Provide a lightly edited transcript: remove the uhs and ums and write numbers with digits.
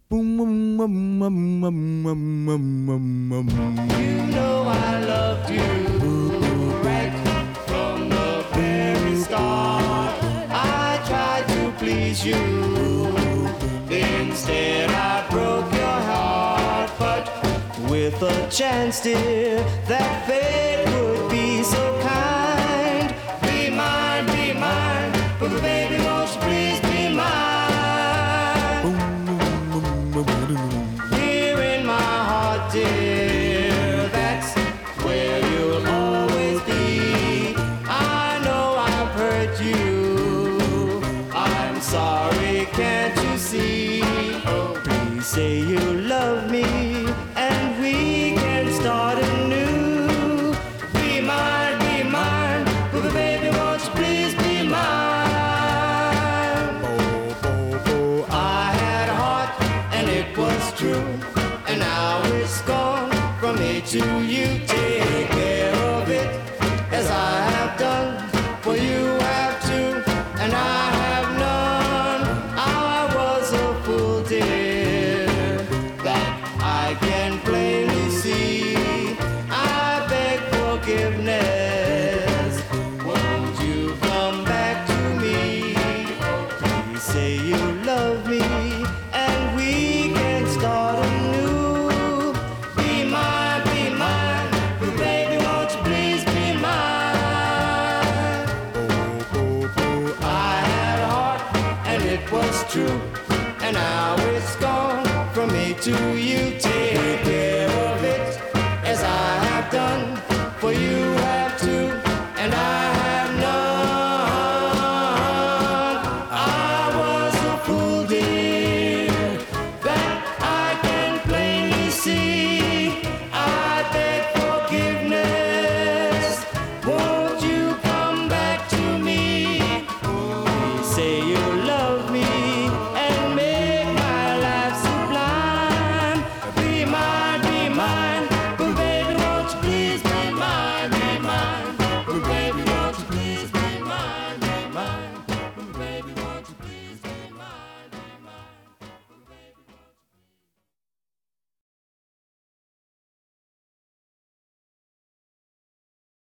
You know I loved you right from the very start. I tried to please you. Instead I broke your heart. But with a chance, dear, that fate would be so kind. Be mine, but baby, won't you please be mine? Here in my heart, dear, that's where you'll always be. I know I've hurt you. I'm sorry, can't you see? Please say you love me, and we can start anew. Be mine, but baby, won't you please be mine? I had a heart, and it was true, and now it's gone from me to you. Take care of it as I have done, for you have two, and I have none. I was a fool, dear, that I can plainly see. I beg forgiveness. Won't you come back to me? Please say you love me, and we can start anew. Be mine, but baby, won't you please be mine? I had a heart, and it was true, and now it's gone from me to you.